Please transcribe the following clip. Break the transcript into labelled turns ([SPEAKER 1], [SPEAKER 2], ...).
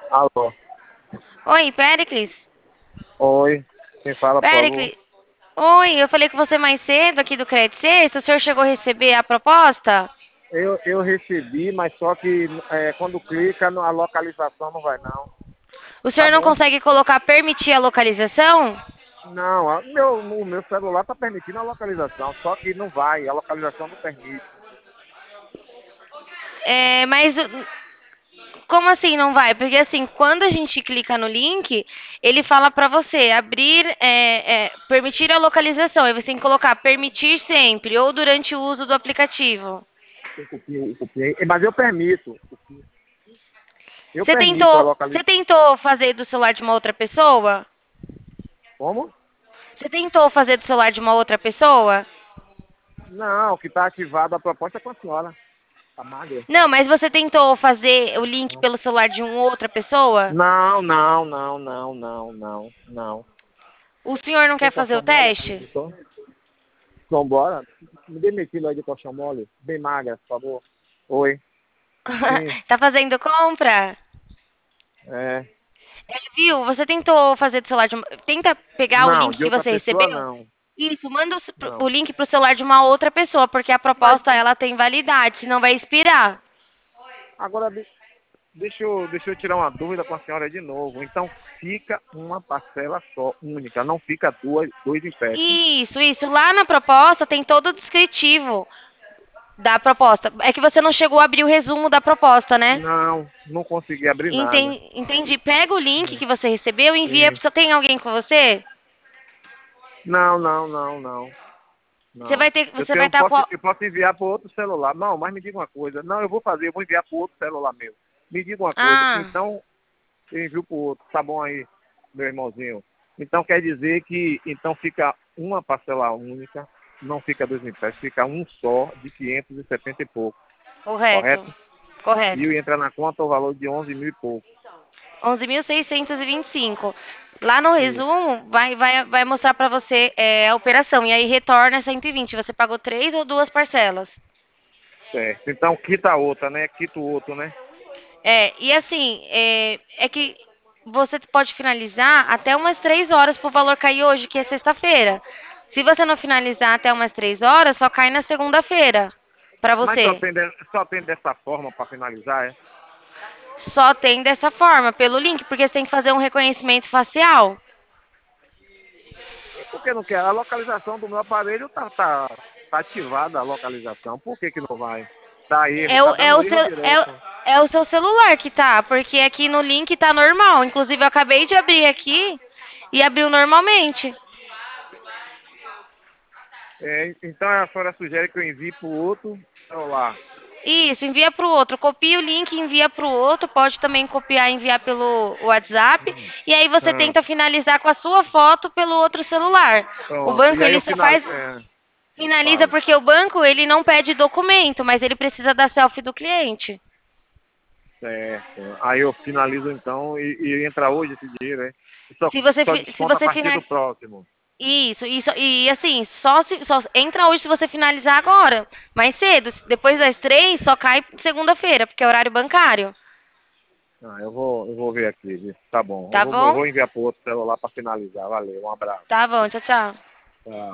[SPEAKER 1] Alô.
[SPEAKER 2] Oi, Péricles?
[SPEAKER 1] Oi. Quem fala, por favor?
[SPEAKER 2] Péricles? Oi, eu falei com você mais cedo aqui do Crédito Sexta. O senhor chegou a receber a proposta?
[SPEAKER 1] Eu recebi, mas só que quando clica, a localização não vai, não.
[SPEAKER 2] O
[SPEAKER 1] Tá
[SPEAKER 2] senhor não
[SPEAKER 1] bom?
[SPEAKER 2] consegue colocar permitir a localização?
[SPEAKER 1] Não, o meu celular tá permitindo a localização, só que não vai, a localização não permite.
[SPEAKER 2] Mas como assim não vai? Porque assim, quando a gente clica no link, ele fala para você abrir, permitir a localização. Aí você tem que colocar permitir sempre ou durante o uso do aplicativo.
[SPEAKER 1] Eu copiei, mas eu permito. Eu
[SPEAKER 2] Você
[SPEAKER 1] permito a
[SPEAKER 2] tentou, você
[SPEAKER 1] localização.
[SPEAKER 2] tentou fazer do celular de uma outra pessoa?
[SPEAKER 1] Como?
[SPEAKER 2] Você tentou fazer do celular de uma outra pessoa?
[SPEAKER 1] Não, o que tá ativado a proposta é com a senhora. Tá magra.
[SPEAKER 2] Não, mas você tentou fazer o link pelo celular de uma outra pessoa?
[SPEAKER 1] Não, não, não, não, não, não, não.
[SPEAKER 2] O senhor não
[SPEAKER 1] Tem
[SPEAKER 2] quer fazer o
[SPEAKER 1] colchão mole aí,
[SPEAKER 2] teste?
[SPEAKER 1] editor? Vambora. Me dê meu quilo aí de colchão mole. Bem magra, por favor. Oi. Sim.
[SPEAKER 2] Tá fazendo compra?
[SPEAKER 1] É.
[SPEAKER 2] Viu? Você tentou fazer do celular de uma... Tenta pegar o
[SPEAKER 1] Não,
[SPEAKER 2] link
[SPEAKER 1] de
[SPEAKER 2] que
[SPEAKER 1] outra
[SPEAKER 2] você
[SPEAKER 1] pessoa
[SPEAKER 2] recebeu.
[SPEAKER 1] não.
[SPEAKER 2] Isso, manda o
[SPEAKER 1] Não.
[SPEAKER 2] link pro celular de uma outra pessoa, porque a
[SPEAKER 1] Mas
[SPEAKER 2] proposta ela tem validade, senão vai expirar.
[SPEAKER 1] agora deixa eu tirar uma dúvida com a senhora de novo. Então fica uma parcela só, única. Não fica dois empréstimos.
[SPEAKER 2] Isso. Lá na proposta tem todo o descritivo da proposta. É que você não chegou a abrir o resumo da proposta, né?
[SPEAKER 1] Não, não consegui abrir nada.
[SPEAKER 2] Entendi. Pega o link que você recebeu e envia.
[SPEAKER 1] Sim.
[SPEAKER 2] Só tem alguém com você?
[SPEAKER 1] Não, não, não, não.
[SPEAKER 2] Você
[SPEAKER 1] Não.
[SPEAKER 2] vai ter,
[SPEAKER 1] Eu
[SPEAKER 2] você vai
[SPEAKER 1] tenho,
[SPEAKER 2] estar com.
[SPEAKER 1] posso, eu posso enviar para outro celular. Não, mas me diga uma coisa. Não, eu vou enviar para outro celular meu. Me diga uma coisa.
[SPEAKER 2] Ah,
[SPEAKER 1] Então, eu envio para o outro. Tá bom aí, meu irmãozinho. Então quer dizer que então fica uma parcela única, não fica dois empréstimos, fica um só de 570 e pouco,
[SPEAKER 2] correto.
[SPEAKER 1] correto? E
[SPEAKER 2] Correto.
[SPEAKER 1] entra na conta o valor de 11 mil e pouco.
[SPEAKER 2] 11.625. Lá no
[SPEAKER 1] Isso,
[SPEAKER 2] resumo vai mostrar para você a operação e aí retorna 120. Você pagou três ou duas parcelas?
[SPEAKER 1] certo. Então quita a outra, né? Quita o outro, né?
[SPEAKER 2] E assim, é que você pode finalizar até umas 3 horas pro valor cair hoje, que é sexta-feira. Se você não finalizar até umas 3 horas, só cai na segunda-feira para
[SPEAKER 1] Mas
[SPEAKER 2] você.
[SPEAKER 1] só tem dessa forma para finalizar, é?
[SPEAKER 2] Só tem dessa forma, pelo link, porque você tem que fazer um reconhecimento facial.
[SPEAKER 1] E por que não quer? A localização do meu aparelho tá ativada a localização. Por que que não vai? Dá erro,
[SPEAKER 2] É
[SPEAKER 1] tá
[SPEAKER 2] o, é
[SPEAKER 1] dando
[SPEAKER 2] o
[SPEAKER 1] erro
[SPEAKER 2] seu,
[SPEAKER 1] direto.
[SPEAKER 2] é o seu celular que tá, porque aqui no link tá normal. Inclusive, eu acabei de abrir aqui e abriu normalmente.
[SPEAKER 1] É, então a senhora sugere que eu envie para o outro celular.
[SPEAKER 2] Isso, envia para o outro. Copia o link, e envia para o outro. Pode também copiar e enviar pelo WhatsApp. E aí você
[SPEAKER 1] Ah,
[SPEAKER 2] tenta finalizar com a sua foto pelo outro celular. O
[SPEAKER 1] pronto.
[SPEAKER 2] banco
[SPEAKER 1] E aí
[SPEAKER 2] ele
[SPEAKER 1] eu
[SPEAKER 2] só faz finaliza
[SPEAKER 1] fale.
[SPEAKER 2] porque o banco ele não pede documento, mas ele precisa da selfie do cliente.
[SPEAKER 1] Certo. Aí eu finalizo então e entra hoje esse dinheiro, né? E
[SPEAKER 2] Se você
[SPEAKER 1] só
[SPEAKER 2] se
[SPEAKER 1] desconta a
[SPEAKER 2] você
[SPEAKER 1] partir do
[SPEAKER 2] finalizar
[SPEAKER 1] próximo.
[SPEAKER 2] isso e assim só entra hoje se você finalizar agora, mais cedo. Depois das 3 só cai segunda-feira porque é horário bancário.
[SPEAKER 1] Ah, eu vou ver aqui, viu? Tá bom. Eu
[SPEAKER 2] Tá
[SPEAKER 1] vou, eu
[SPEAKER 2] bom?
[SPEAKER 1] vou enviar para outro celular para finalizar. Valeu, um abraço.
[SPEAKER 2] Tá bom, tchau, tchau.
[SPEAKER 1] Tchau.